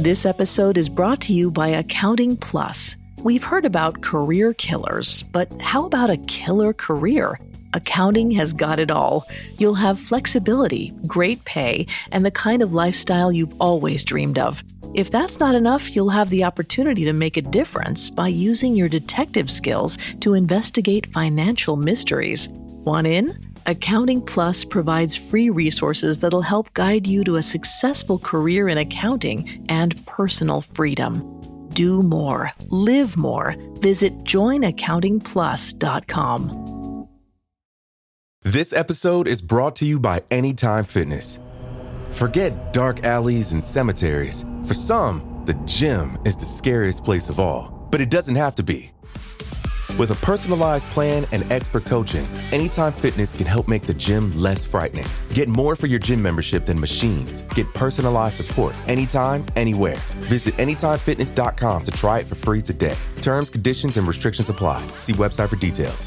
This episode is brought to you by Accounting Plus. We've heard about career killers, but how about a killer career? Accounting has got it all. You'll have flexibility, great pay, and the kind of lifestyle you've always dreamed of. If that's not enough, you'll have the opportunity to make a difference by using your detective skills to investigate financial mysteries. Want in? Accounting Plus provides free resources that'll help guide you to a successful career in accounting and personal freedom. Do more. Live more. Visit joinaccountingplus.com. This episode is brought to you by Anytime Fitness. Forget dark alleys and cemeteries. For some, the gym is the scariest place of all. But it doesn't have to be. With a personalized plan and expert coaching, Anytime Fitness can help make the gym less frightening. Get more for your gym membership than machines. Get personalized support anytime, anywhere. Visit AnytimeFitness.com to try it for free today. Terms, conditions, and restrictions apply. See website for details.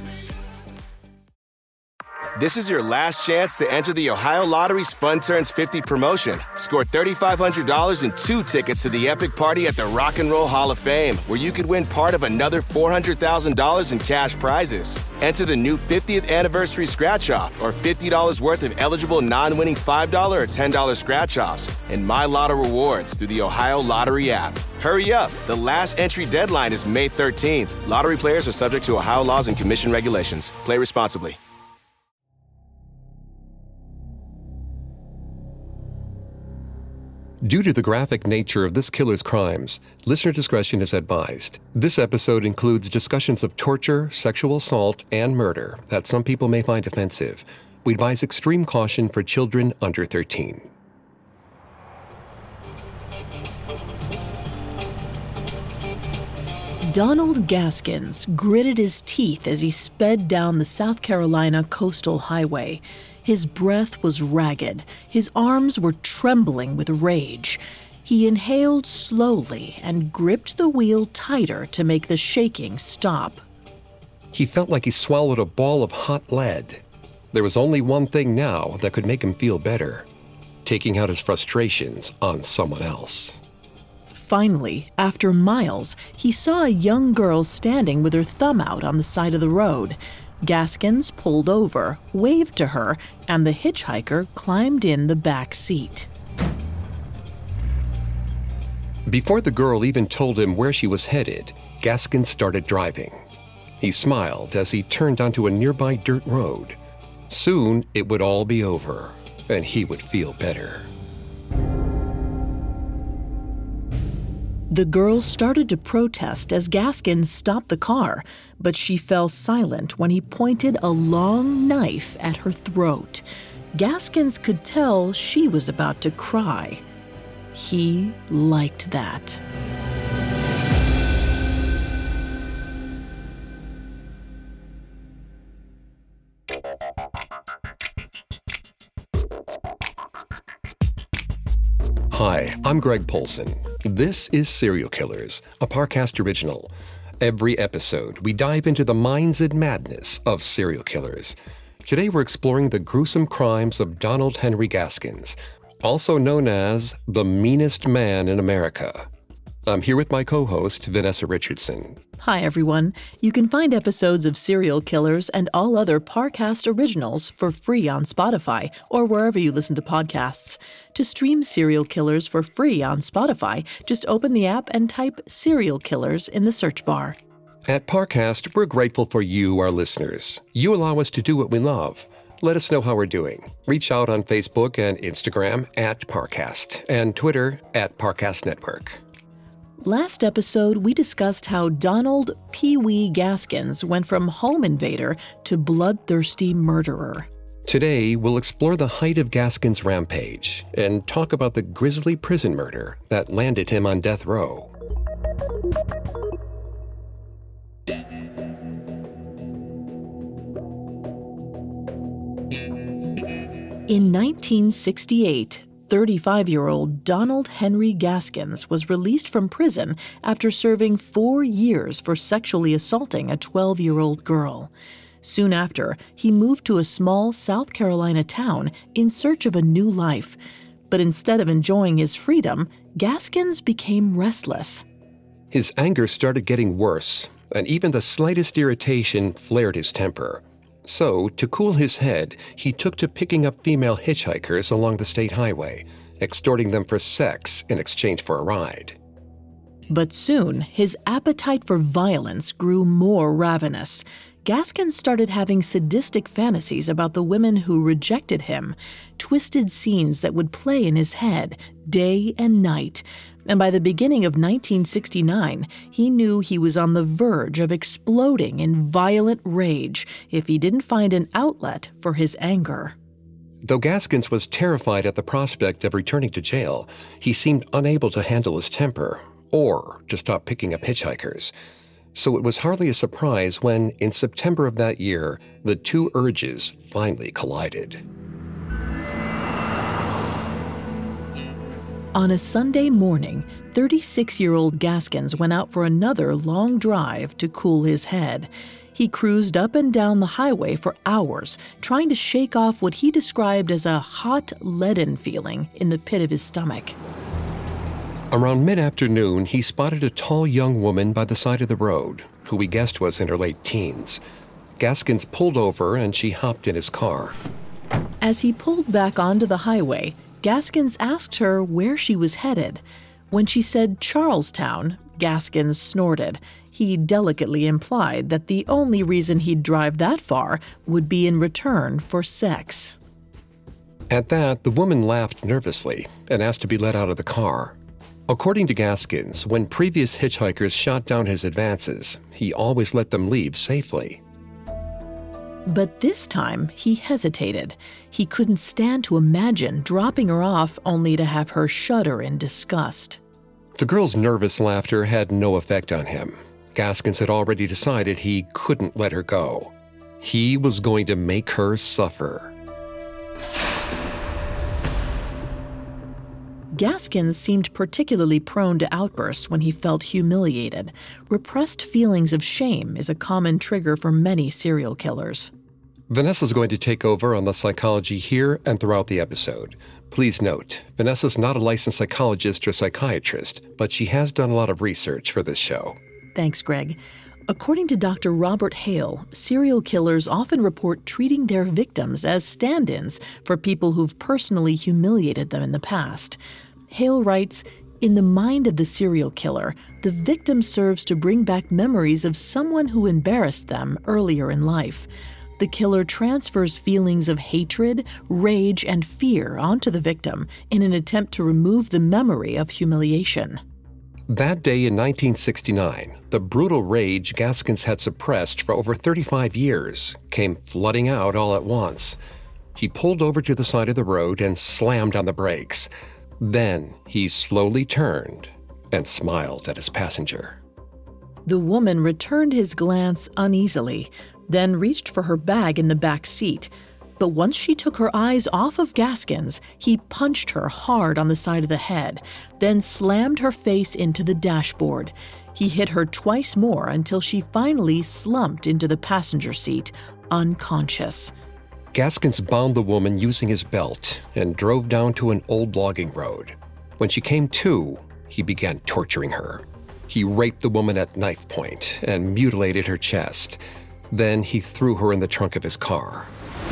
This is your last chance to enter the Ohio Lottery's Fun Turns 50 promotion. Score $3,500 and 2 tickets to the epic party at the Rock and Roll Hall of Fame, where you could win part of another $400,000 in cash prizes. Enter the new 50th anniversary scratch-off or $50 worth of eligible non-winning $5 or $10 scratch-offs and My Lotto rewards through the Ohio Lottery app. Hurry up. The last entry deadline is May 13th. Lottery players are subject to Ohio laws and commission regulations. Play responsibly. Due to the graphic nature of this killer's crimes, listener discretion is advised. This episode includes discussions of torture, sexual assault, and murder that some people may find offensive. We advise extreme caution for children under 13. Donald Gaskins gritted his teeth as he sped down the South Carolina coastal highway. His breath was ragged. His arms were trembling with rage. He inhaled slowly and gripped the wheel tighter to make the shaking stop. He felt like he swallowed a ball of hot lead. There was only one thing now that could make him feel better: taking out his frustrations on someone else. Finally, after miles, he saw a young girl standing with her thumb out on the side of the road. Gaskins pulled over, waved to her, and the hitchhiker climbed in the back seat. Before the girl even told him where she was headed, Gaskins started driving. He smiled as he turned onto a nearby dirt road. Soon, it would all be over, and he would feel better. The girl started to protest as Gaskins stopped the car, but she fell silent when he pointed a long knife at her throat. Gaskins could tell she was about to cry. He liked that. Hi, I'm Greg Polson. This is Serial Killers, a Parcast original. Every episode, we dive into the minds and madness of serial killers. Today, we're exploring the gruesome crimes of Donald Henry Gaskins, also known as the meanest man in America. I'm here with my co-host, Vanessa Richardson. Hi, everyone. You can find episodes of Serial Killers and all other Parcast originals for free on Spotify or wherever you listen to podcasts. To stream Serial Killers for free on Spotify, just open the app and type Serial Killers in the search bar. At Parcast, we're grateful for you, our listeners. You allow us to do what we love. Let us know how we're doing. Reach out on Facebook and Instagram at Parcast and Twitter at Parcast Network. Last episode, we discussed how Donald Pee Wee Gaskins went from home invader to bloodthirsty murderer. Today, we'll explore the height of Gaskins' rampage and talk about the grisly prison murder that landed him on death row. In 1968, 35-year-old Donald Henry Gaskins was released from prison after serving 4 years for sexually assaulting a 12-year-old girl. Soon after, he moved to a small South Carolina town in search of a new life. But instead of enjoying his freedom, Gaskins became restless. His anger started getting worse, and even the slightest irritation flared his temper. So, to cool his head, he took to picking up female hitchhikers along the state highway, extorting them for sex in exchange for a ride. But soon, his appetite for violence grew more ravenous. Gaskins started having sadistic fantasies about the women who rejected him, twisted scenes that would play in his head day and night. And by the beginning of 1969, he knew he was on the verge of exploding in violent rage if he didn't find an outlet for his anger. Though Gaskins was terrified at the prospect of returning to jail, he seemed unable to handle his temper or to stop picking up hitchhikers. So it was hardly a surprise when, in September of that year, the two urges finally collided. On a Sunday morning, 36-year-old Gaskins went out for another long drive to cool his head. He cruised up and down the highway for hours, trying to shake off what he described as a hot, leaden feeling in the pit of his stomach. Around mid-afternoon, he spotted a tall young woman by the side of the road, who he guessed was in her late teens. Gaskins pulled over and she hopped in his car. As he pulled back onto the highway, Gaskins asked her where she was headed. When she said Charlestown, Gaskins snorted. He delicately implied that the only reason he'd drive that far would be in return for sex. At that, the woman laughed nervously and asked to be let out of the car. According to Gaskins, when previous hitchhikers shot down his advances, he always let them leave safely. But this time, he hesitated. He couldn't stand to imagine dropping her off only to have her shudder in disgust. The girl's nervous laughter had no effect on him. Gaskins had already decided he couldn't let her go. He was going to make her suffer. Gaskins seemed particularly prone to outbursts when he felt humiliated. Repressed feelings of shame is a common trigger for many serial killers. Vanessa's going to take over on the psychology here and throughout the episode. Please note, Vanessa's not a licensed psychologist or psychiatrist, but she has done a lot of research for this show. Thanks, Greg. According to Dr. Robert Hale, serial killers often report treating their victims as stand-ins for people who've personally humiliated them in the past. Hale writes, "In the mind of the serial killer, the victim serves to bring back memories of someone who embarrassed them earlier in life. The killer transfers feelings of hatred, rage, and fear onto the victim in an attempt to remove the memory of humiliation." That day in 1969, the brutal rage Gaskins had suppressed for over 35 years came flooding out all at once. He pulled over to the side of the road and slammed on the brakes. Then he slowly turned and smiled at his passenger. The woman returned his glance uneasily, then reached for her bag in the back seat. But once she took her eyes off of Gaskins, he punched her hard on the side of the head, then slammed her face into the dashboard. He hit her twice more until she finally slumped into the passenger seat, unconscious. Gaskins bound the woman using his belt and drove down to an old logging road. When she came to, he began torturing her. He raped the woman at knife point and mutilated her chest. Then he threw her in the trunk of his car.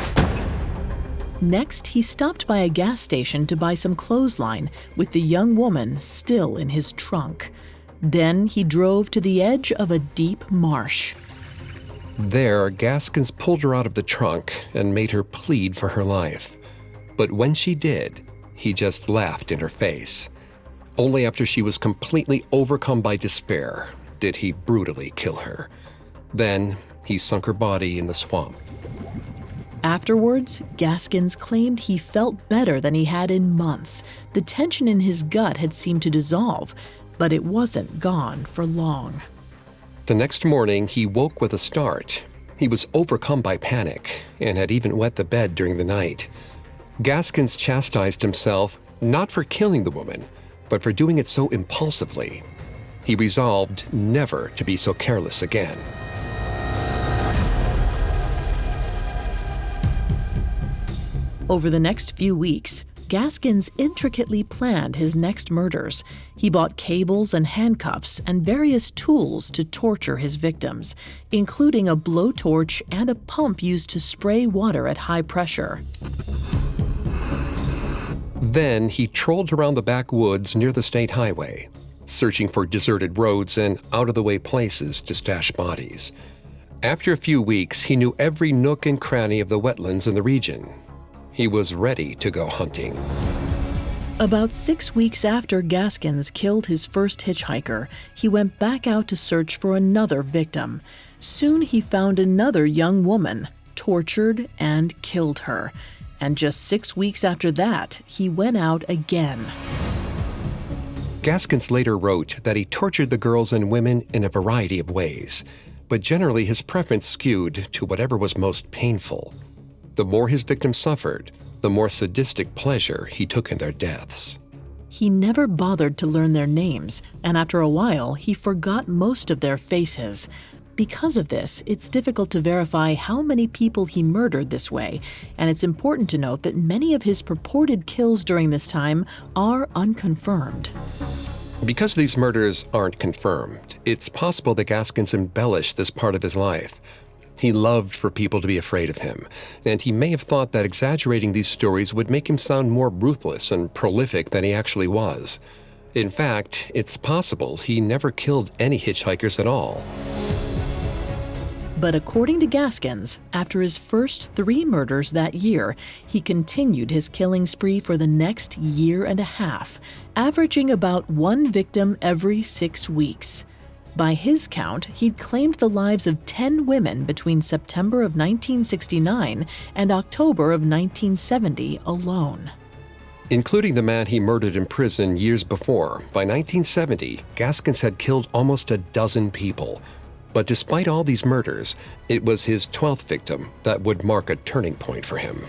Next, he stopped by a gas station to buy some clothesline with the young woman still in his trunk. Then he drove to the edge of a deep marsh. There, Gaskins pulled her out of the trunk and made her plead for her life. But when she did, he just laughed in her face. Only after she was completely overcome by despair did he brutally kill her. Then he sunk her body in the swamp. Afterwards, Gaskins claimed he felt better than he had in months. The tension in his gut had seemed to dissolve, but it wasn't gone for long. The next morning, he woke with a start. He was overcome by panic and had even wet the bed during the night. Gaskins chastised himself not for killing the woman, but for doing it so impulsively. He resolved never to be so careless again. Over the next few weeks, Gaskins intricately planned his next murders. He bought cables and handcuffs and various tools to torture his victims, including a blowtorch and a pump used to spray water at high pressure. Then he trolled around the backwoods near the state highway, searching for deserted roads and out-of-the-way places to stash bodies. After a few weeks, he knew every nook and cranny of the wetlands in the region. He was ready to go hunting. About 6 weeks after Gaskins killed his first hitchhiker, he went back out to search for another victim. Soon he found another young woman, tortured and killed her. And just 6 weeks after that, he went out again. Gaskins later wrote that he tortured the girls and women in a variety of ways, but generally his preference skewed to whatever was most painful. The more his victims suffered, the more sadistic pleasure he took in their deaths. He never bothered to learn their names, and after a while, he forgot most of their faces. Because of this, it's difficult to verify how many people he murdered this way, and it's important to note that many of his purported kills during this time are unconfirmed. Because these murders aren't confirmed, it's possible that Gaskins embellished this part of his life. He loved for people to be afraid of him, and he may have thought that exaggerating these stories would make him sound more ruthless and prolific than he actually was. In fact, it's possible he never killed any hitchhikers at all. But according to Gaskins, after his first 3 murders that year, he continued his killing spree for the next year and a half, averaging about 1 victim every 6 weeks. By his count, he'd claimed the lives of 10 women between September of 1969 and October of 1970 alone. Including the man he murdered in prison years before, by 1970, Gaskins had killed almost a dozen people. But despite all these murders, it was his 12th victim that would mark a turning point for him.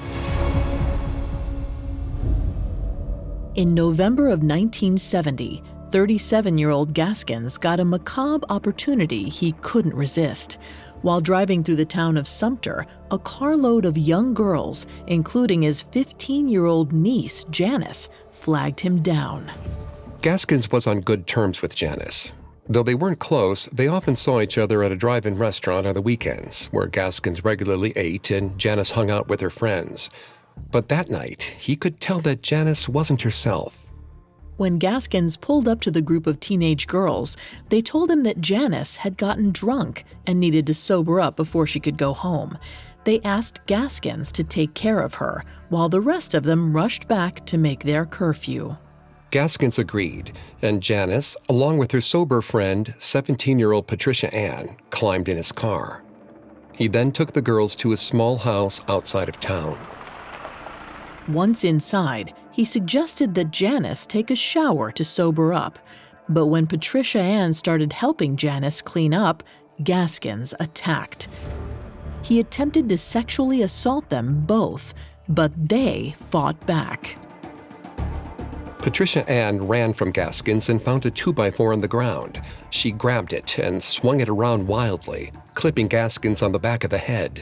In November of 1970, 37-year-old Gaskins got a macabre opportunity he couldn't resist. While driving through the town of Sumter, a carload of young girls, including his 15-year-old niece, Janice, flagged him down. Gaskins was on good terms with Janice. Though they weren't close, they often saw each other at a drive-in restaurant on the weekends, where Gaskins regularly ate and Janice hung out with her friends. But that night, he could tell that Janice wasn't herself. When Gaskins pulled up to the group of teenage girls, they told him that Janice had gotten drunk and needed to sober up before she could go home. They asked Gaskins to take care of her, while the rest of them rushed back to make their curfew. Gaskins agreed, and Janice, along with her sober friend, 17-year-old Patricia Ann, climbed in his car. He then took the girls to his small house outside of town. Once inside, he suggested that Janice take a shower to sober up. But when Patricia Ann started helping Janice clean up, Gaskins attacked. He attempted to sexually assault them both, but they fought back. Patricia Ann ran from Gaskins and found a 2x4 on the ground. She grabbed it and swung it around wildly, clipping Gaskins on the back of the head.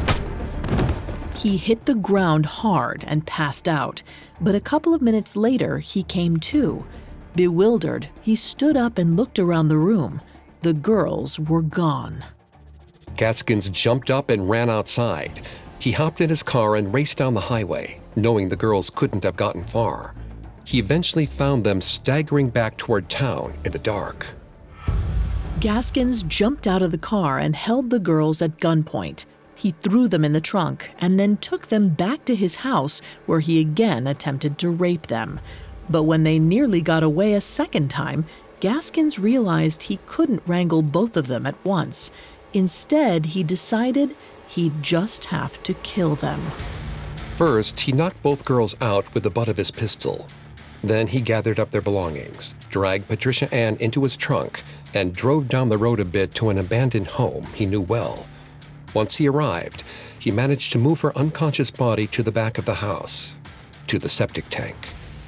He hit the ground hard and passed out, but a couple of minutes later, he came to. Bewildered, he stood up and looked around the room. The girls were gone. Gaskins jumped up and ran outside. He hopped in his car and raced down the highway, knowing the girls couldn't have gotten far. He eventually found them staggering back toward town in the dark. Gaskins jumped out of the car and held the girls at gunpoint. He threw them in the trunk and then took them back to his house, where he again attempted to rape them. But when they nearly got away a second time, Gaskins realized he couldn't wrangle both of them at once. Instead, he decided he'd just have to kill them. First, he knocked both girls out with the butt of his pistol. Then he gathered up their belongings, dragged Patricia Ann into his trunk, and drove down the road a bit to an abandoned home he knew well. Once he arrived, he managed to move her unconscious body to the back of the house, to the septic tank.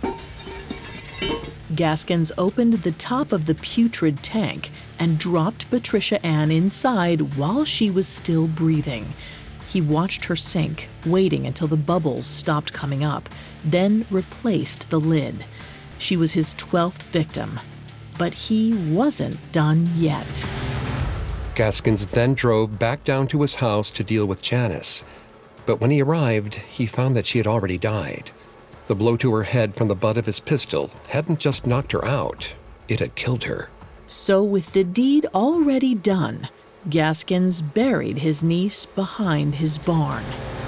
Gaskins opened the top of the putrid tank and dropped Patricia Ann inside while she was still breathing. He watched her sink, waiting until the bubbles stopped coming up, then replaced the lid. She was his 12th victim. But he wasn't done yet. Gaskins then drove back down to his house to deal with Janice. But when he arrived, he found that she had already died. The blow to her head from the butt of his pistol hadn't just knocked her out, it had killed her. So with the deed already done, Gaskins buried his niece behind his barn.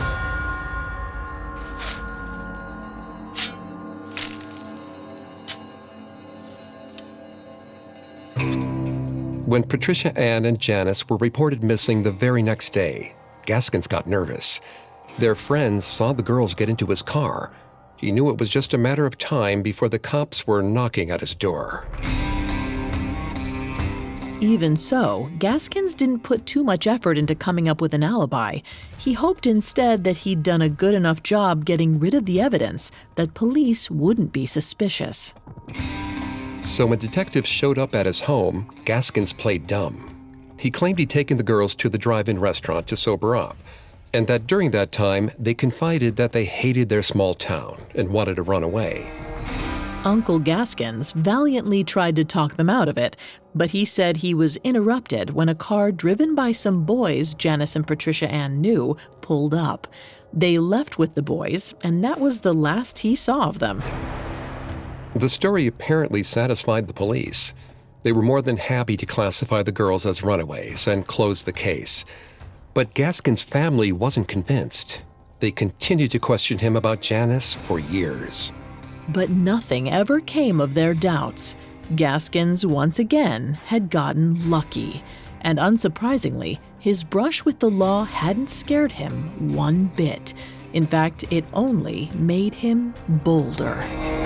When Patricia Ann and Janice were reported missing the very next day, Gaskins got nervous. Their friends saw the girls get into his car. He knew it was just a matter of time before the cops were knocking at his door. Even so, Gaskins didn't put too much effort into coming up with an alibi. He hoped instead that he'd done a good enough job getting rid of the evidence that police wouldn't be suspicious. So when detectives showed up at his home, Gaskins played dumb. He claimed he'd taken the girls to the drive-in restaurant to sober up, and that during that time, they confided that they hated their small town and wanted to run away. Uncle Gaskins valiantly tried to talk them out of it, but he said he was interrupted when a car driven by some boys Janice and Patricia Ann knew pulled up. They left with the boys, and that was the last he saw of them. The story apparently satisfied the police. They were more than happy to classify the girls as runaways and close the case. But Gaskins' family wasn't convinced. They continued to question him about Janice for years. But nothing ever came of their doubts. Gaskins, once again, had gotten lucky. And unsurprisingly, his brush with the law hadn't scared him one bit. In fact, it only made him bolder.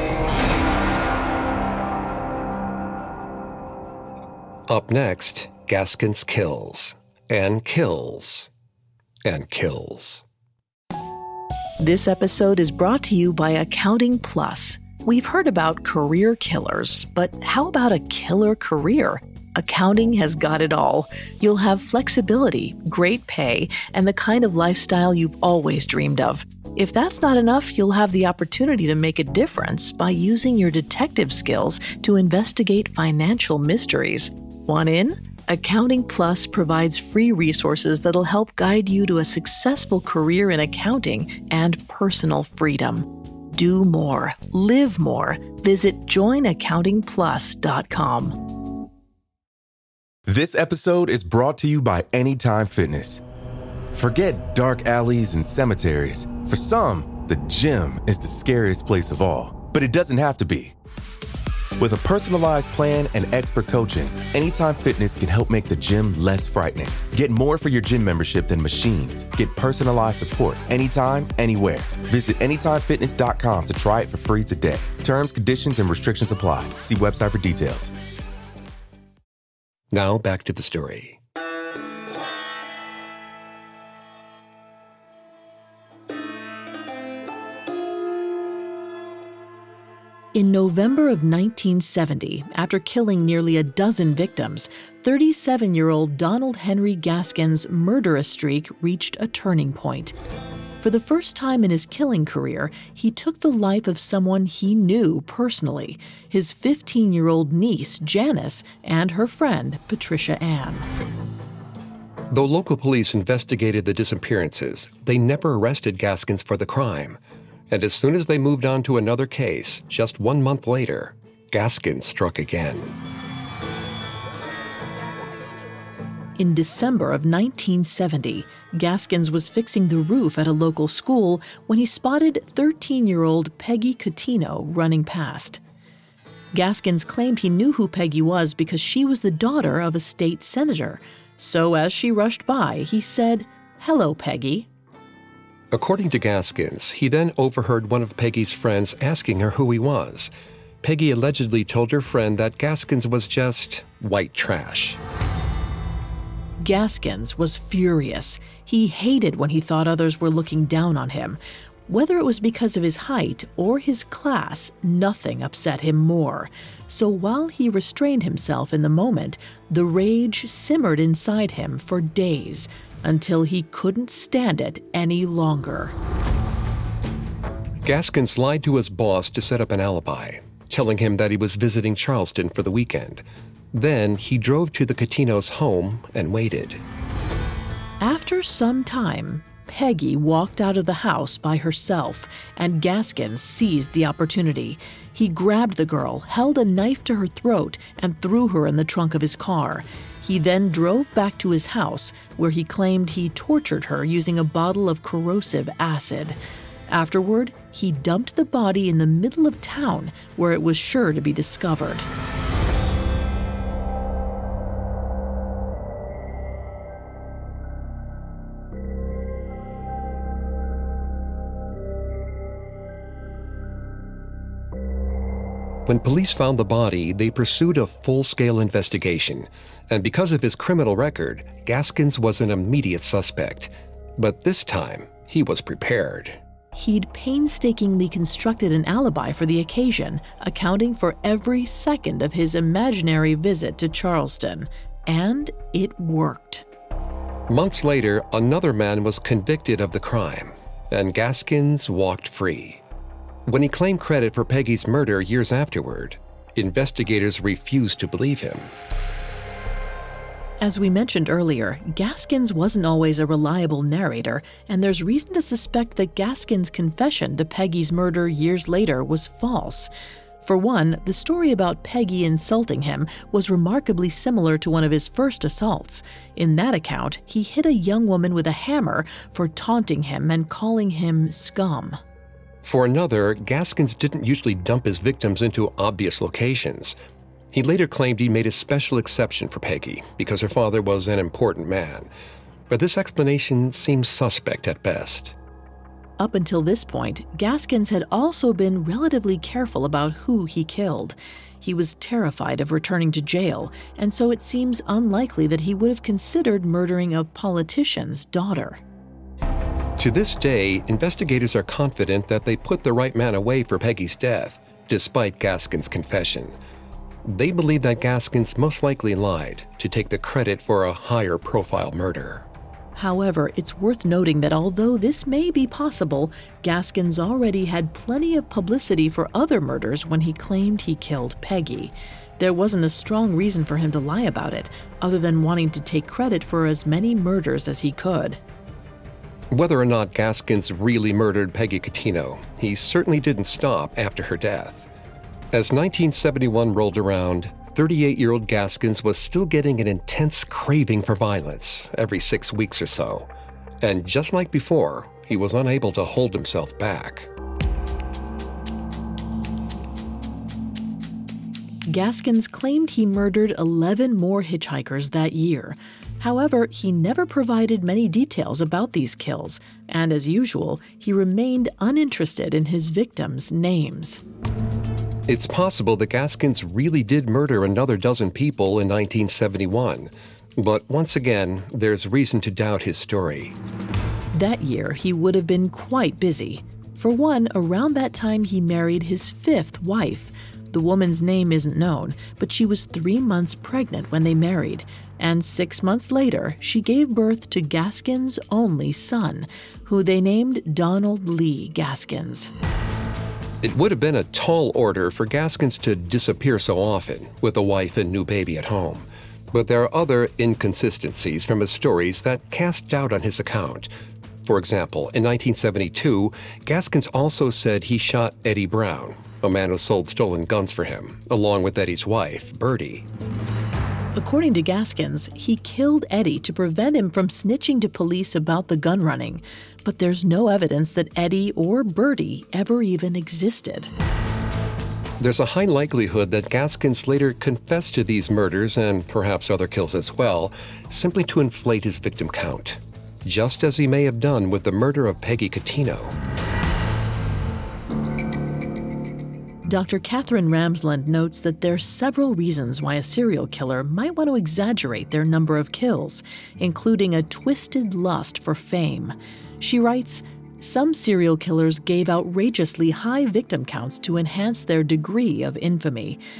Up next, Gaskins kills, and kills, and kills. This episode is brought to you by Accounting Plus. We've heard about career killers, but how about a killer career? Accounting has got it all. You'll have flexibility, great pay, and the kind of lifestyle you've always dreamed of. If that's not enough, you'll have the opportunity to make a difference by using your detective skills to investigate financial mysteries. Want in? Accounting Plus provides free resources that'll help guide you to a successful career in accounting and personal freedom. Do more. Live more. Visit joinaccountingplus.com. This episode is brought to you by Anytime Fitness. Forget dark alleys and cemeteries. For some, the gym is the scariest place of all. But it doesn't have to be. With a personalized plan and expert coaching, Anytime Fitness can help make the gym less frightening. Get more for your gym membership than machines. Get personalized support anytime, anywhere. Visit AnytimeFitness.com to try it for free today. Terms, conditions, and restrictions apply. See website for details. Now back to the story. In November of 1970, after killing nearly a dozen victims, 37-year-old Donald Henry Gaskins' murderous streak reached a turning point. For the first time in his killing career, he took the life of someone he knew personally, his 15-year-old niece, Janice, and her friend, Patricia Ann. Though local police investigated the disappearances, they never arrested Gaskins for the crime. And as soon as they moved on to another case, just 1 month later, Gaskins struck again. In December of 1970, Gaskins was fixing the roof at a local school when he spotted 13-year-old Peggy Cotino running past. Gaskins claimed he knew who Peggy was because she was the daughter of a state senator. So as she rushed by, he said, "Hello, Peggy." According to Gaskins, he then overheard one of Peggy's friends asking her who he was. Peggy allegedly told her friend that Gaskins was just white trash. Gaskins was furious. He hated when he thought others were looking down on him. Whether it was because of his height or his class, nothing upset him more. So while he restrained himself in the moment, the rage simmered inside him for days. until he couldn't stand it any longer. Gaskins lied to his boss to set up an alibi, telling him that he was visiting Charleston for the weekend. Then he drove to the Catinos' home and waited. After some time, Peggy walked out of the house by herself, and Gaskins seized the opportunity. He grabbed the girl, held a knife to her throat, and threw her in the trunk of his car. He then drove back to his house, where he claimed he tortured her using a bottle of corrosive acid. Afterward, he dumped the body in the middle of town, where it was sure to be discovered. When police found the body, they pursued a full-scale investigation, and because of his criminal record, Gaskins was an immediate suspect. But this time, he was prepared. He'd painstakingly constructed an alibi for the occasion, accounting for every second of his imaginary visit to Charleston. And it worked. Months later, another man was convicted of the crime, and Gaskins walked free. When he claimed credit for Peggy's murder years afterward, investigators refused to believe him. As we mentioned earlier, Gaskins wasn't always a reliable narrator, and there's reason to suspect that Gaskins' confession to Peggy's murder years later was false. For one, the story about Peggy insulting him was remarkably similar to one of his first assaults. In that account, he hit a young woman with a hammer for taunting him and calling him scum. For another, Gaskins didn't usually dump his victims into obvious locations. He later claimed he made a special exception for Peggy because her father was an important man. But this explanation seems suspect at best. Up until this point, Gaskins had also been relatively careful about who he killed. He was terrified of returning to jail, and so it seems unlikely that he would have considered murdering a politician's daughter. To this day, investigators are confident that they put the right man away for Peggy's death, despite Gaskins' confession. They believe that Gaskins most likely lied to take the credit for a higher-profile murder. However, it's worth noting that although this may be possible, Gaskins already had plenty of publicity for other murders when he claimed he killed Peggy. There wasn't a strong reason for him to lie about it, other than wanting to take credit for as many murders as he could. Whether or not Gaskins really murdered Peggy Catino, he certainly didn't stop after her death. As 1971 rolled around, 38-year-old Gaskins was still getting an intense craving for violence every 6 weeks or so. And just like before, he was unable to hold himself back. Gaskins claimed he murdered 11 more hitchhikers that year. However, he never provided many details about these kills, and as usual, he remained uninterested in his victims' names. It's possible that Gaskins really did murder another dozen people in 1971, but once again, there's reason to doubt his story. That year, he would have been quite busy. For one, around that time he married his 5th wife. The woman's name isn't known, but she was 3 months pregnant when they married, and 6 months later, she gave birth to Gaskins' only son, who they named Donald Lee Gaskins. It would have been a tall order for Gaskins to disappear so often with a wife and new baby at home. But there are other inconsistencies from his stories that cast doubt on his account. For example, in 1972, Gaskins also said he shot Eddie Brown, a man who sold stolen guns for him, along with Eddie's wife, Bertie. According to Gaskins, he killed Eddie to prevent him from snitching to police about the gun running, but there's no evidence that Eddie or Bertie ever even existed. There's a high likelihood that Gaskins later confessed to these murders and perhaps other kills as well, simply to inflate his victim count, just as he may have done with the murder of Peggy Catino. Dr. Catherine Ramsland notes that there are several reasons why a serial killer might want to exaggerate their number of kills, including a twisted lust for fame. She writes, "Some serial killers gave outrageously high victim counts to enhance their degree of infamy.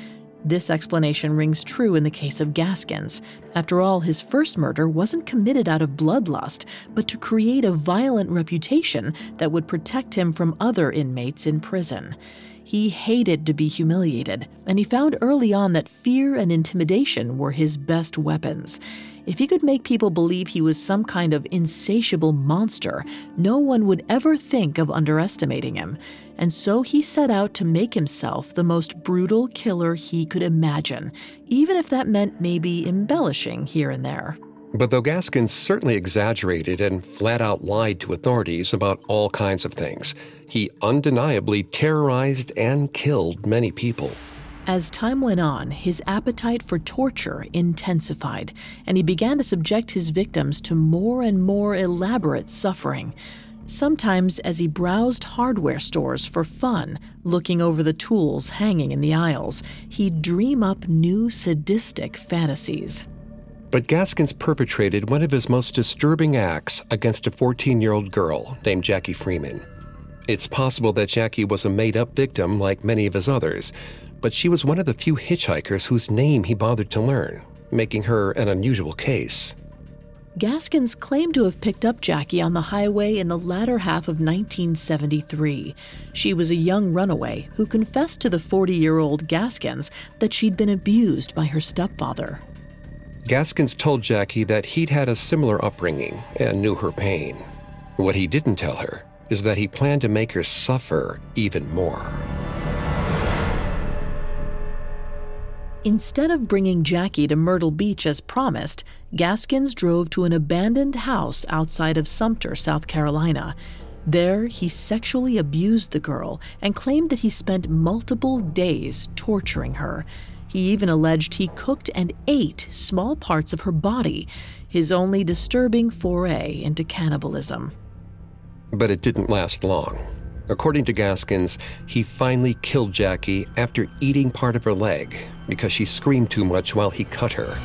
This explanation rings true in the case of Gaskins. After all, his first murder wasn't committed out of bloodlust, but to create a violent reputation that would protect him from other inmates in prison. He hated to be humiliated, and he found early on that fear and intimidation were his best weapons. If he could make people believe he was some kind of insatiable monster, no one would ever think of underestimating him. And so he set out to make himself the most brutal killer he could imagine, even if that meant maybe embellishing here and there. But though Gaskins certainly exaggerated and flat out lied to authorities about all kinds of things, he undeniably terrorized and killed many people. As time went on, his appetite for torture intensified, and he began to subject his victims to more and more elaborate suffering. Sometimes as he browsed hardware stores for fun, looking over the tools hanging in the aisles, he'd dream up new sadistic fantasies. But Gaskins perpetrated one of his most disturbing acts against a 14-year-old girl named Jackie Freeman. It's possible that Jackie was a made-up victim like many of his others, but she was one of the few hitchhikers whose name he bothered to learn, making her an unusual case. Gaskins claimed to have picked up Jackie on the highway in the latter half of 1973. She was a young runaway who confessed to the 40-year-old Gaskins that she'd been abused by her stepfather. Gaskins told Jackie that he'd had a similar upbringing and knew her pain. What he didn't tell her is that he planned to make her suffer even more. Instead of bringing Jackie to Myrtle Beach as promised, Gaskins drove to an abandoned house outside of Sumter, South Carolina. There, he sexually abused the girl and claimed that he spent multiple days torturing her. He even alleged he cooked and ate small parts of her body, his only disturbing foray into cannibalism. But it didn't last long. According to Gaskins, he finally killed Jackie after eating part of her leg because she screamed too much while he cut her.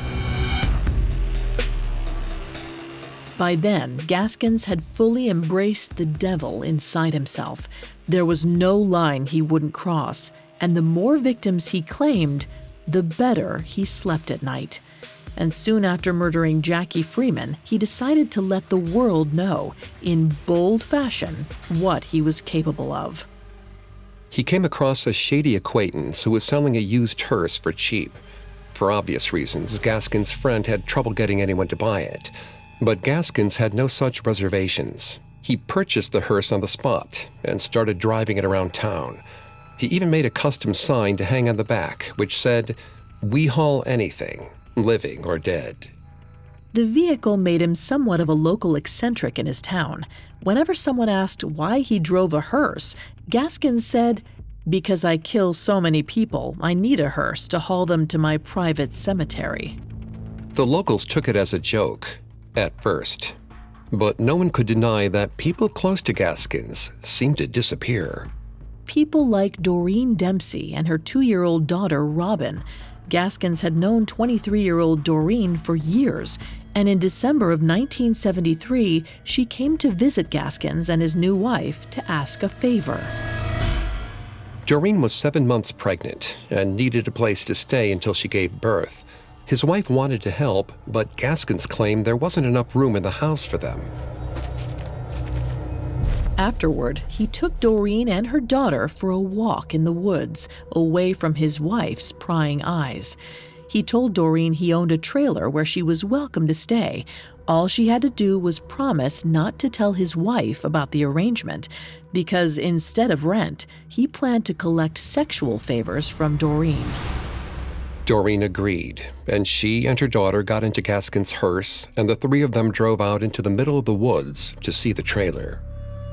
By then, Gaskins had fully embraced the devil inside himself. There was no line he wouldn't cross, and the more victims he claimed, the better he slept at night. And soon after murdering Jackie Freeman, he decided to let the world know, in bold fashion, what he was capable of. He came across a shady acquaintance who was selling a used hearse for cheap. For obvious reasons, Gaskins' friend had trouble getting anyone to buy it. But Gaskins had no such reservations. He purchased the hearse on the spot and started driving it around town. He even made a custom sign to hang on the back, which said, "We haul anything, living or dead." The vehicle made him somewhat of a local eccentric in his town. Whenever someone asked why he drove a hearse, Gaskins said, "Because I kill so many people, I need a hearse to haul them to my private cemetery." The locals took it as a joke, at first. But no one could deny that people close to Gaskins seemed to disappear. People like Doreen Dempsey and her 2-year-old daughter, Robin. Gaskins had known 23-year-old Doreen for years, and in December of 1973, she came to visit Gaskins and his new wife to ask a favor. Doreen was 7 months pregnant and needed a place to stay until she gave birth. His wife wanted to help, but Gaskins claimed there wasn't enough room in the house for them. Afterward, he took Doreen and her daughter for a walk in the woods, away from his wife's prying eyes. He told Doreen he owned a trailer where she was welcome to stay. All she had to do was promise not to tell his wife about the arrangement, because instead of rent, he planned to collect sexual favors from Doreen. Doreen agreed, and she and her daughter got into Gaskins' hearse, and the three of them drove out into the middle of the woods to see the trailer.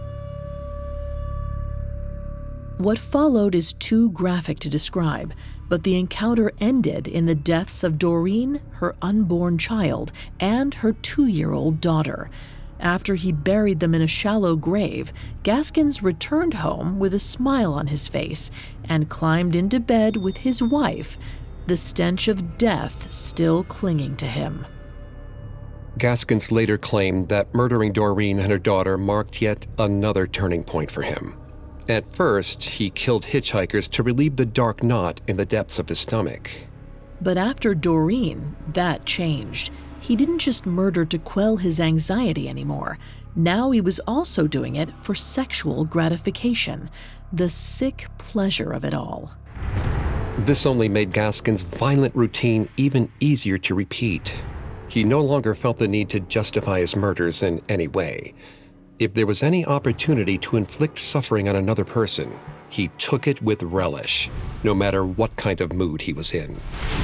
What followed is too graphic to describe, but the encounter ended in the deaths of Doreen, her unborn child, and her 2-year-old daughter. After he buried them in a shallow grave, Gaskins returned home with a smile on his face and climbed into bed with his wife, the stench of death still clinging to him. Gaskins later claimed that murdering Doreen and her daughter marked yet another turning point for him. At first, he killed hitchhikers to relieve the dark knot in the depths of his stomach. But after Doreen, that changed. He didn't just murder to quell his anxiety anymore. Now he was also doing it for sexual gratification, the sick pleasure of it all. This only made Gaskin's violent routine even easier to repeat. He no longer felt the need to justify his murders in any way. If there was any opportunity to inflict suffering on another person, he took it with relish, no matter what kind of mood he was in.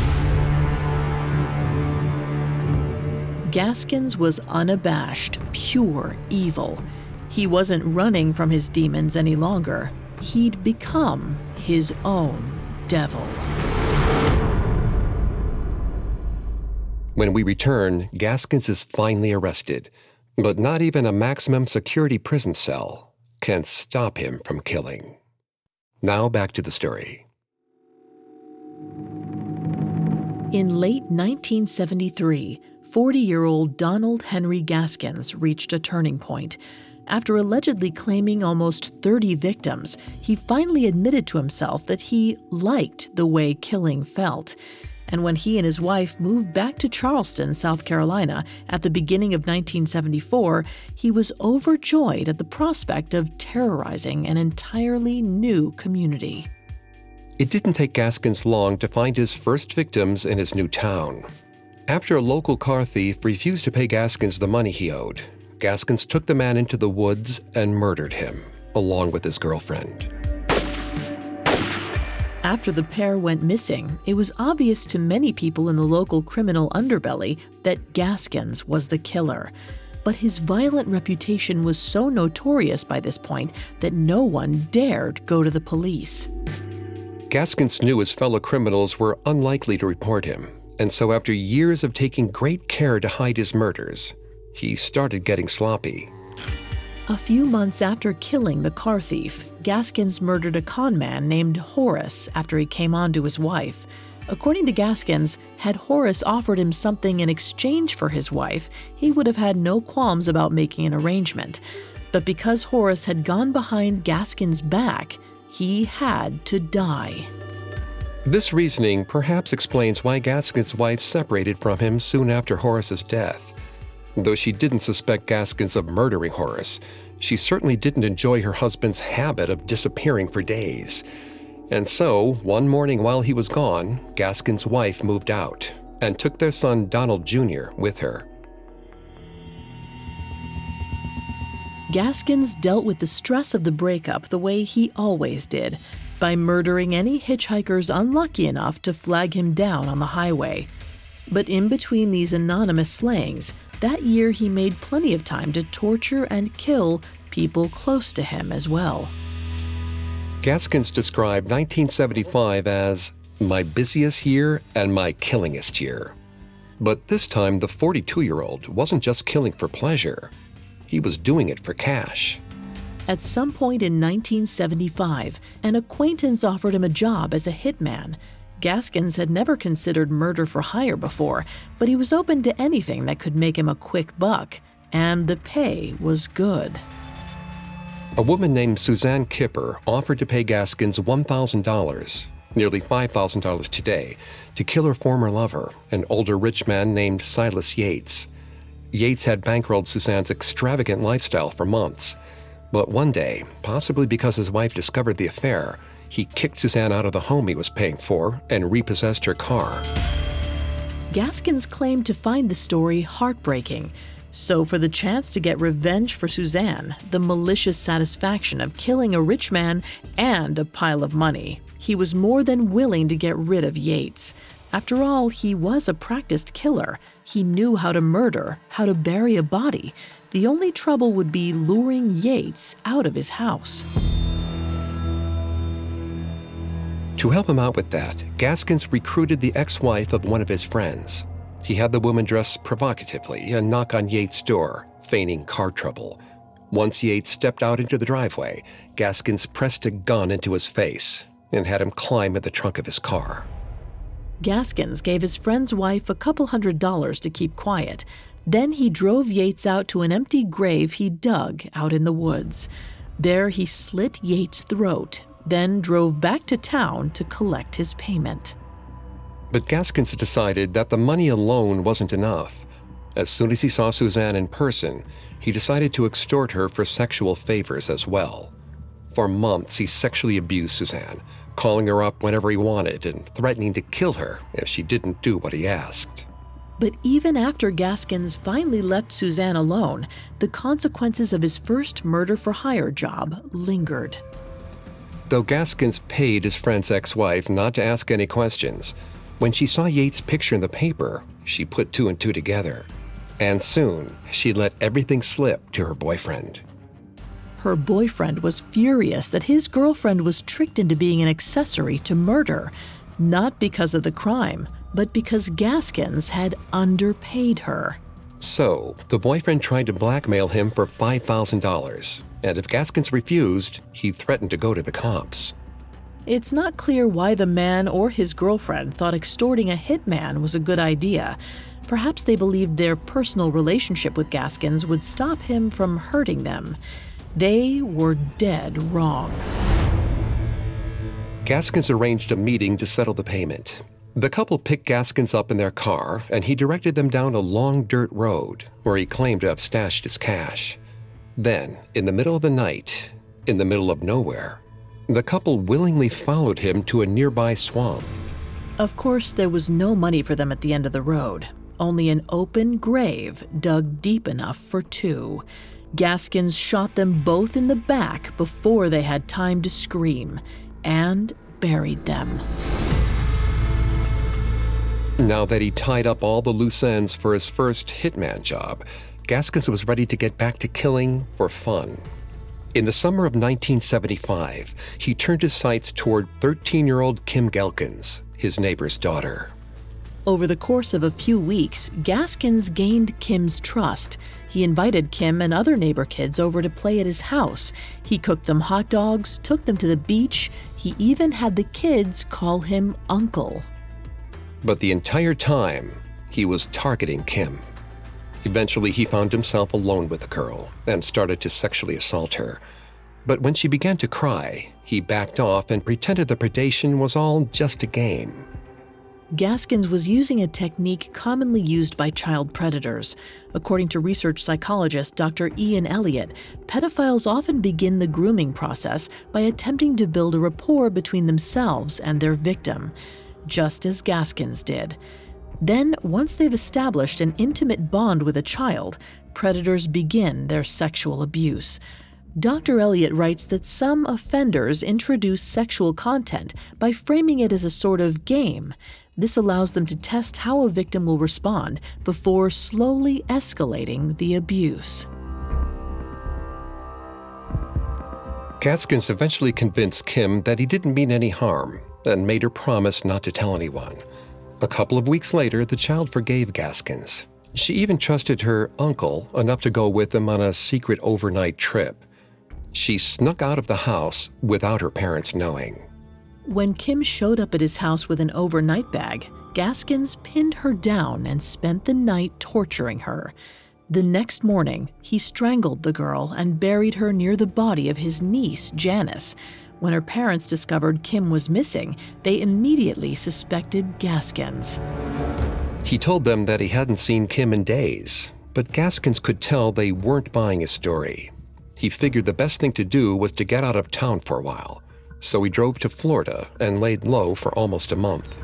Gaskins was unabashed, pure evil. He wasn't running from his demons any longer. He'd become his own devil. When we return, Gaskins is finally arrested, but not even a maximum security prison cell can stop him from killing. Now back to the story. In late 1973, 40-year-old Donald Henry Gaskins reached a turning point. After allegedly claiming almost 30 victims, he finally admitted to himself that he liked the way killing felt. And when he and his wife moved back to Charleston, South Carolina, at the beginning of 1974, he was overjoyed at the prospect of terrorizing an entirely new community. It didn't take Gaskins long to find his first victims in his new town. After a local car thief refused to pay Gaskins the money he owed, Gaskins took the man into the woods and murdered him, along with his girlfriend. After the pair went missing, it was obvious to many people in the local criminal underbelly that Gaskins was the killer. But his violent reputation was so notorious by this point that no one dared go to the police. Gaskins knew his fellow criminals were unlikely to report him, and so after years of taking great care to hide his murders, he started getting sloppy. A few months after killing the car thief, Gaskins murdered a con man named Horace after he came on to his wife. According to Gaskins, had Horace offered him something in exchange for his wife, he would have had no qualms about making an arrangement. But because Horace had gone behind Gaskins' back, he had to die. This reasoning perhaps explains why Gaskins' wife separated from him soon after Horace's death. Though she didn't suspect Gaskins of murdering Horace, she certainly didn't enjoy her husband's habit of disappearing for days. And so, one morning while he was gone, Gaskins' wife moved out and took their son Donald Jr. with her. Gaskins dealt with the stress of the breakup the way he always did, by murdering any hitchhikers unlucky enough to flag him down on the highway. But in between these anonymous slayings, that year he made plenty of time to torture and kill people close to him as well. Gaskins described 1975 as my busiest year and my killingest year. But this time, the 42-year-old wasn't just killing for pleasure. He was doing it for cash. At some point in 1975, an acquaintance offered him a job as a hitman. Gaskins had never considered murder for hire before, but he was open to anything that could make him a quick buck, and the pay was good. A woman named Suzanne Kipper offered to pay Gaskins $1,000, nearly $5,000 today, to kill her former lover, an older rich man named Silas Yates. Yates had bankrolled Suzanne's extravagant lifestyle for months. But one day, possibly because his wife discovered the affair, he kicked Suzanne out of the home he was paying for and repossessed her car. Gaskins claimed to find the story heartbreaking. So for the chance to get revenge for Suzanne, the malicious satisfaction of killing a rich man and a pile of money, he was more than willing to get rid of Yates. After all, he was a practiced killer. He knew how to murder, how to bury a body. The only trouble would be luring Yates out of his house. To help him out with that, Gaskins recruited the ex-wife of one of his friends. He had the woman dress provocatively and knock on Yates' door, feigning car trouble. Once Yates stepped out into the driveway, Gaskins pressed a gun into his face and had him climb in the trunk of his car. Gaskins gave his friend's wife a couple $100s to keep quiet. Then he drove Yates out to an empty grave he dug out in the woods. There he slit Yates' throat, then drove back to town to collect his payment. But Gaskins decided that the money alone wasn't enough. As soon as he saw Suzanne in person, he decided to extort her for sexual favors as well. For months, he sexually abused Suzanne, calling her up whenever he wanted and threatening to kill her if she didn't do what he asked. But even after Gaskins finally left Suzanne alone, the consequences of his first murder-for-hire job lingered. Though Gaskins paid his friend's ex-wife not to ask any questions, when she saw Yates' picture in the paper, she put two and two together. And soon, she let everything slip to her boyfriend. Her boyfriend was furious that his girlfriend was tricked into being an accessory to murder, not because of the crime, but because Gaskins had underpaid her. So, the boyfriend tried to blackmail him for $5,000, and if Gaskins refused, he threatened to go to the cops. It's not clear why the man or his girlfriend thought extorting a hitman was a good idea. Perhaps they believed their personal relationship with Gaskins would stop him from hurting them. They were dead wrong. Gaskins arranged a meeting to settle the payment. The couple picked Gaskins up in their car, and he directed them down a long dirt road where he claimed to have stashed his cash. Then, in the middle of the night, in the middle of nowhere, the couple willingly followed him to a nearby swamp. Of course, there was no money for them at the end of the road, only an open grave dug deep enough for two. Gaskins shot them both in the back before they had time to scream, and buried them. Now that he tied up all the loose ends for his first hitman job, Gaskins was ready to get back to killing for fun. In the summer of 1975, he turned his sights toward 13-year-old Kim Gelkins, his neighbor's daughter. Over the course of a few weeks, Gaskins gained Kim's trust. He invited Kim and other neighbor kids over to play at his house. He cooked them hot dogs, took them to the beach. He even had the kids call him Uncle. But the entire time, he was targeting Kim. Eventually, he found himself alone with the girl and started to sexually assault her. But when she began to cry, he backed off and pretended the predation was all just a game. Gaskins was using a technique commonly used by child predators. According to research psychologist Dr. Ian Elliott, pedophiles often begin the grooming process by attempting to build a rapport between themselves and their victim, just as Gaskins did. Then, once they've established an intimate bond with a child, predators begin their sexual abuse. Dr. Elliott writes that some offenders introduce sexual content by framing it as a sort of game. This allows them to test how a victim will respond before slowly escalating the abuse. Gaskins eventually convinced Kim that he didn't mean any harm and made her promise not to tell anyone. A couple of weeks later, the child forgave Gaskins. She even trusted her uncle enough to go with them on a secret overnight trip. She snuck out of the house without her parents knowing. When Kim showed up at his house with an overnight bag, Gaskins pinned her down and spent the night torturing her. The next morning, he strangled the girl and buried her near the body of his niece, Janice. When her parents discovered Kim was missing, they immediately suspected Gaskins. He told them that he hadn't seen Kim in days, but Gaskins could tell they weren't buying his story. He figured the best thing to do was to get out of town for a while, so he drove to Florida and laid low for almost a month.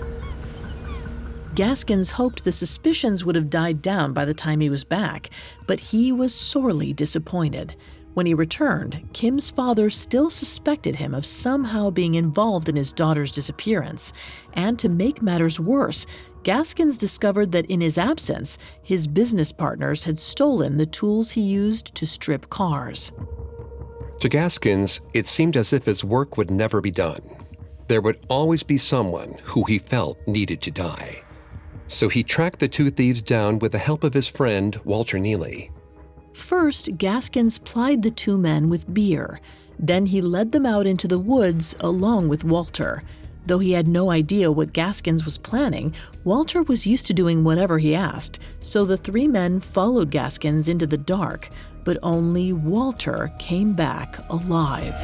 Gaskins hoped the suspicions would have died down by the time he was back, but he was sorely disappointed. When he returned, Kim's father still suspected him of somehow being involved in his daughter's disappearance. And to make matters worse, Gaskins discovered that in his absence, his business partners had stolen the tools he used to strip cars. To Gaskins, it seemed as if his work would never be done. There would always be someone who he felt needed to die. So he tracked the two thieves down with the help of his friend, Walter Neely. First, Gaskins plied the two men with beer. Then he led them out into the woods along with Walter. Though he had no idea what Gaskins was planning, Walter was used to doing whatever he asked, so the three men followed Gaskins into the dark, but only Walter came back alive.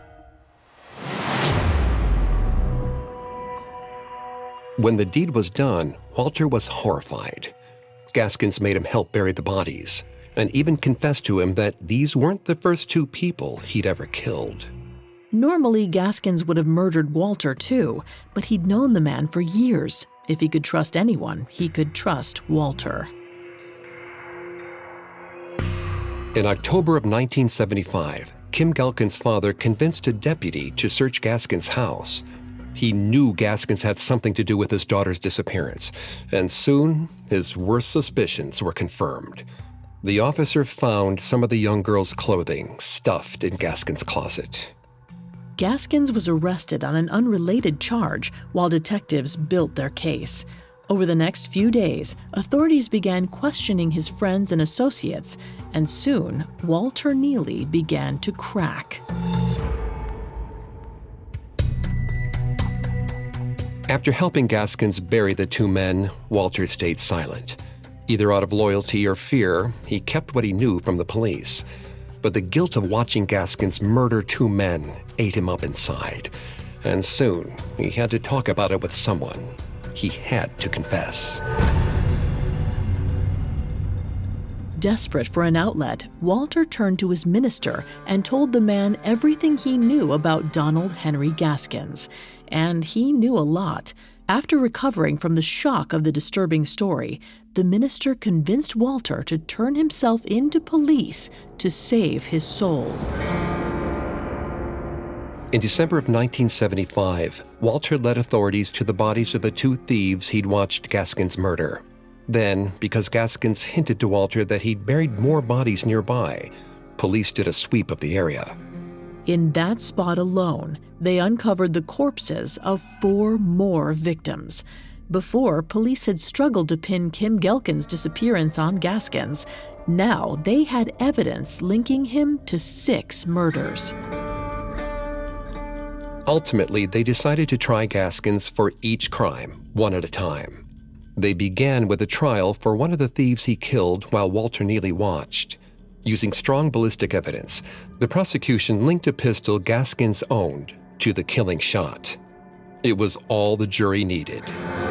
When the deed was done, Walter was horrified. Gaskins made him help bury the bodies, and even confessed to him that these weren't the first two people he'd ever killed. Normally, Gaskins would have murdered Walter too, but he'd known the man for years. If he could trust anyone, he could trust Walter. In October of 1975, Kim Gelkin's father convinced a deputy to search Gaskins' house. He knew Gaskins had something to do with his daughter's disappearance, and soon his worst suspicions were confirmed. The officer found some of the young girl's clothing stuffed in Gaskins' closet. Gaskins was arrested on an unrelated charge while detectives built their case. Over the next few days, authorities began questioning his friends and associates, and soon Walter Neely began to crack. After helping Gaskins bury the two men, Walter stayed silent. Either out of loyalty or fear, he kept what he knew from the police. But the guilt of watching Gaskins murder two men ate him up inside. And soon, he had to talk about it with someone. He had to confess. Desperate for an outlet, Walter turned to his minister and told the man everything he knew about Donald Henry Gaskins. And he knew a lot. After recovering from the shock of the disturbing story, the minister convinced Walter to turn himself into police to save his soul. In December of 1975, Walter led authorities to the bodies of the two thieves he'd watched Gaskins murder. Then, because Gaskins hinted to Walter that he'd buried more bodies nearby, police did a sweep of the area. In that spot alone, they uncovered the corpses of 4 more victims. Before, police had struggled to pin Kim Gelkin's disappearance on Gaskins. Now, they had evidence linking him to 6 murders. Ultimately, they decided to try Gaskins for each crime, one at a time. They began with a trial for one of the thieves he killed while Walter Neely watched. Using strong ballistic evidence, the prosecution linked a pistol Gaskins owned to the killing shot. It was all the jury needed.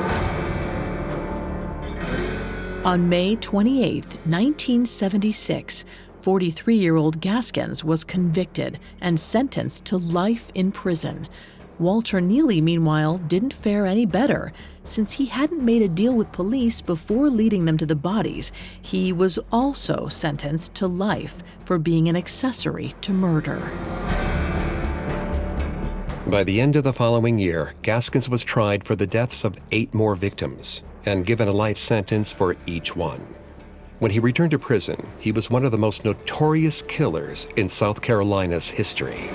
On May 28, 1976, 43-year-old Gaskins was convicted and sentenced to life in prison. Walter Neely, meanwhile, didn't fare any better. Since he hadn't made a deal with police before leading them to the bodies, he was also sentenced to life for being an accessory to murder. By the end of the following year, Gaskins was tried for the deaths of 8 more victims and given a life sentence for each one. When he returned to prison, he was one of the most notorious killers in South Carolina's history.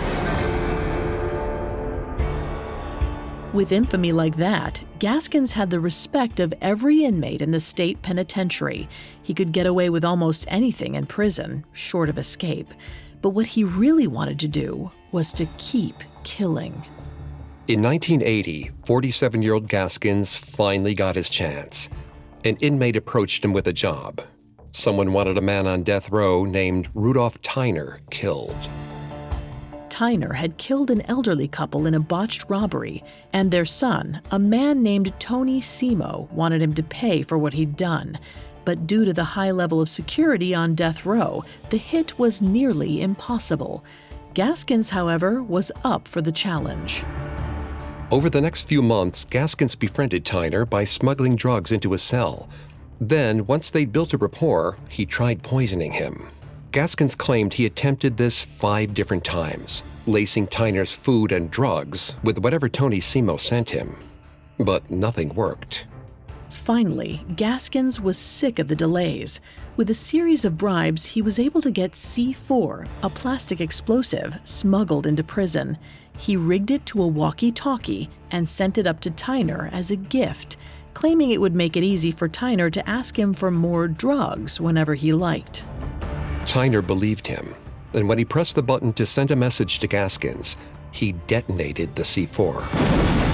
With infamy like that, Gaskins had the respect of every inmate in the state penitentiary. He could get away with almost anything in prison, short of escape. But what he really wanted to do was to keep killing. In 1980, 47-year-old Gaskins finally got his chance. An inmate approached him with a job. Someone wanted a man on death row named Rudolph Tyner killed. Tyner had killed an elderly couple in a botched robbery, and their son, a man named Tony Simo, wanted him to pay for what he'd done. But due to the high level of security on death row, the hit was nearly impossible. Gaskins, however, was up for the challenge. Over the next few months, Gaskins befriended Tyner by smuggling drugs into his cell. Then, once they'd built a rapport, he tried poisoning him. Gaskins claimed he attempted this 5 different times, lacing Tyner's food and drugs with whatever Tony Simo sent him. But nothing worked. Finally, Gaskins was sick of the delays. With a series of bribes, he was able to get C4, a plastic explosive, smuggled into prison. He rigged it to a walkie-talkie and sent it up to Tyner as a gift, claiming it would make it easy for Tyner to ask him for more drugs whenever he liked. Tyner believed him, and when he pressed the button to send a message to Gaskins, he detonated the C4.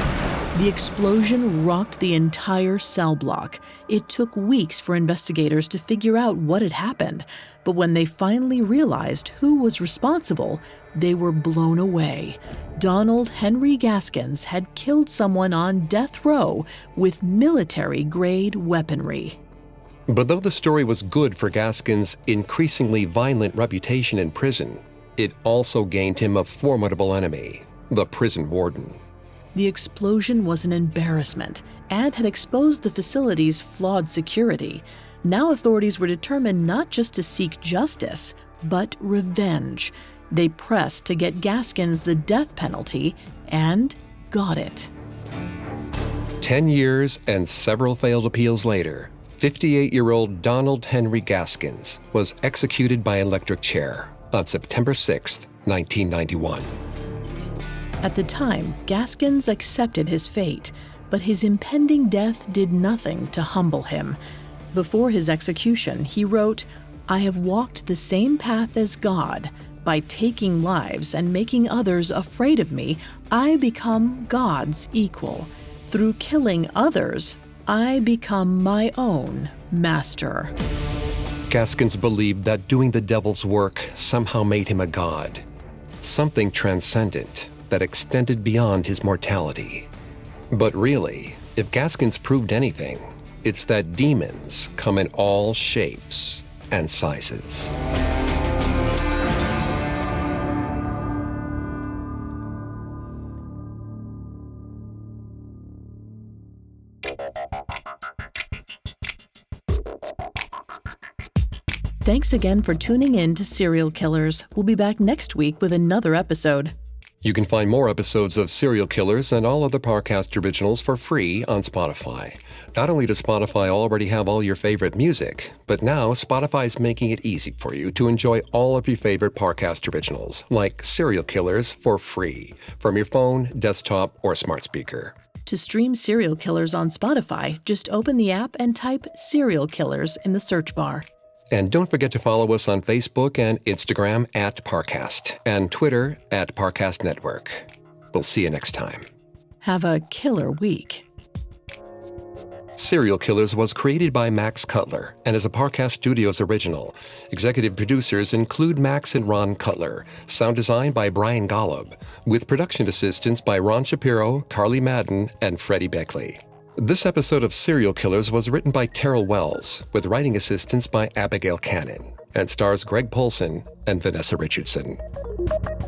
The explosion rocked the entire cell block. It took weeks for investigators to figure out what had happened, but when they finally realized who was responsible, they were blown away. Donald Henry Gaskins had killed someone on death row with military-grade weaponry. But though the story was good for Gaskins' increasingly violent reputation in prison, it also gained him a formidable enemy, the prison warden. The explosion was an embarrassment and had exposed the facility's flawed security. Now authorities were determined not just to seek justice, but revenge. They pressed to get Gaskins the death penalty and got it. 10 years and several failed appeals later, 58-year-old Donald Henry Gaskins was executed by electric chair on September 6, 1991. At the time, Gaskins accepted his fate, but his impending death did nothing to humble him. Before his execution, he wrote, "I have walked the same path as God. By taking lives and making others afraid of me, I become God's equal. Through killing others, I become my own master." Gaskins believed that doing the devil's work somehow made him a god, something transcendent that extended beyond his mortality. But really, if Gaskins proved anything, it's that demons come in all shapes and sizes. Thanks again for tuning in to Serial Killers. We'll be back next week with another episode. You can find more episodes of Serial Killers and all other Parcast originals for free on Spotify. Not only does Spotify already have all your favorite music, but now Spotify is making it easy for you to enjoy all of your favorite Parcast originals, like Serial Killers, for free from your phone, desktop, or smart speaker. To stream Serial Killers on Spotify, just open the app and type Serial Killers in the search bar. And don't forget to follow us on Facebook and Instagram at Parcast and Twitter at Parcast Network. We'll see you next time. Have a killer week. Serial Killers was created by Max Cutler and is a Parcast Studios original. Executive producers include Max and Ron Cutler. Sound design by Brian Golub, with production assistance by Ron Shapiro, Carly Madden, and Freddie Beckley. This episode of Serial Killers was written by Terrell Wells, with writing assistance by Abigail Cannon, and stars Greg Polcyn and Vanessa Richardson.